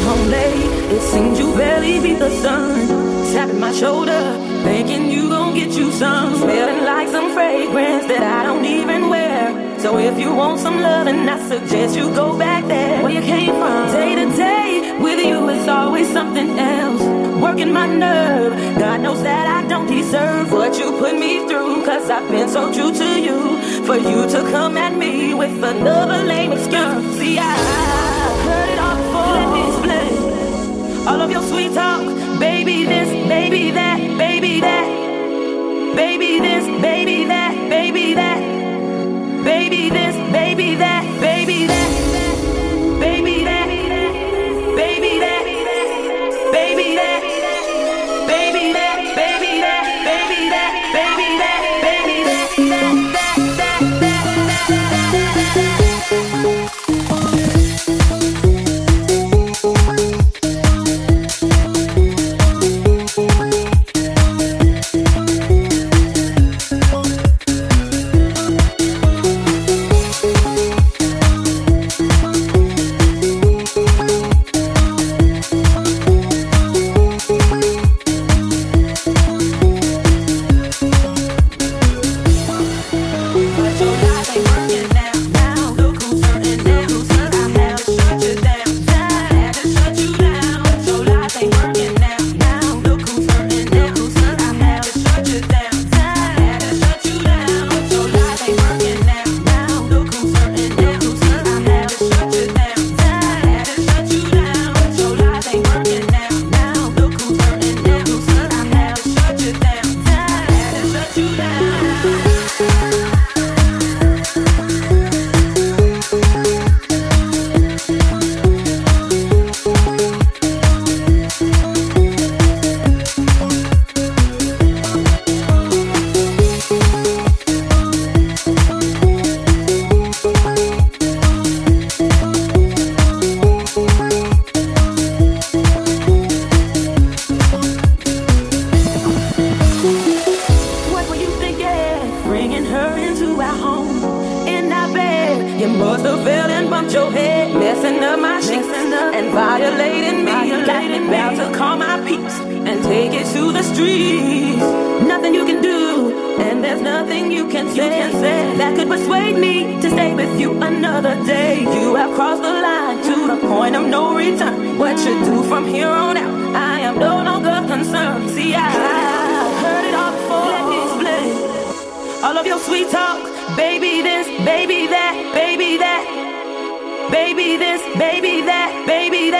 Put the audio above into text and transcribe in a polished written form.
home late, it seems you barely beat the sun. Tapping my shoulder, thinking you gon' get you some. Smelling like some fragrance that I don't even wear. So if you want some loving, I suggest you go back there where you came from. Day to day, with you it's always something else. Working my nerve, God knows that I don't deserve what you put me through. Cause I've been so true to you, for you to come at me with another lame excuse. See, I heard it all before, let me explain. All of your sweet talk, baby this, baby that, baby that. Baby this, baby that, baby that. Baby this, baby that, baby that. Baby that, baby that, baby that. Baby that, baby that, baby that, baby that, baby that, baby that, baby that, baby this, baby that, baby